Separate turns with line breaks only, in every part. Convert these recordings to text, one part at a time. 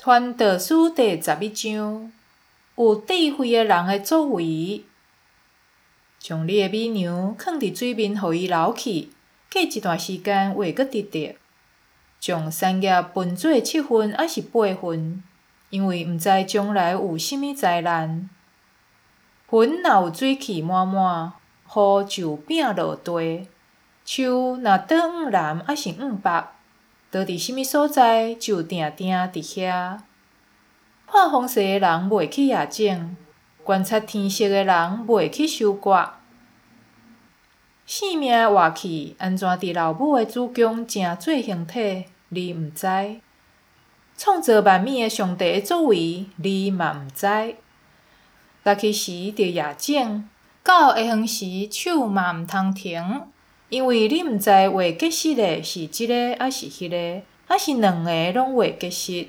传道书第11章，有智慧的人的作为。将你的米娘放伫水面，互伊流去，过一段时间话阁直直。将产业分做7份还是8份，因为毋知将来有啥物灾难。盆若有水气满满，雨就饼落地。树若倒向南还是向北，倒伫啥物所在就定定伫遐。看风势的人袂去野种，观察天色的人袂去收割。性命活去，安怎伫老母的子宫正做形体，你毋知；创造万物的上帝的作为，你嘛毋知。早起时着野种，到下昏时手嘛毋通停，因为你毋知会结实的是即个还是迄个，还是两个拢会结实。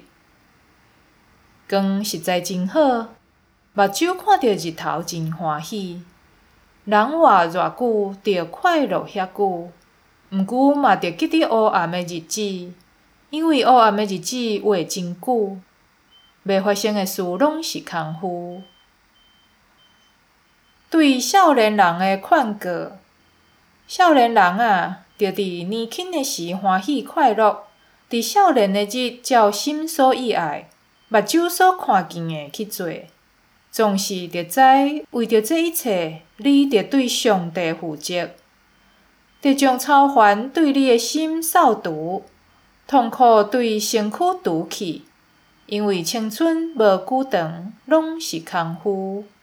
光实在真好，目睭看到日头真欢喜。人活偌久，着快乐遐久，毋过嘛着记得黑暗的日子，因为黑暗的日子活真久，袂发生的事拢是空虚。对少年人的劝告：少年人啊，着伫年轻的时欢喜快乐，伫少年的日照心所意爱，目睭所看见的去做。总是着知，为着这一切，你着对上帝负责，着将操烦对你的心扫除，痛苦对身躯除去，因为青春无久长，拢是空虚。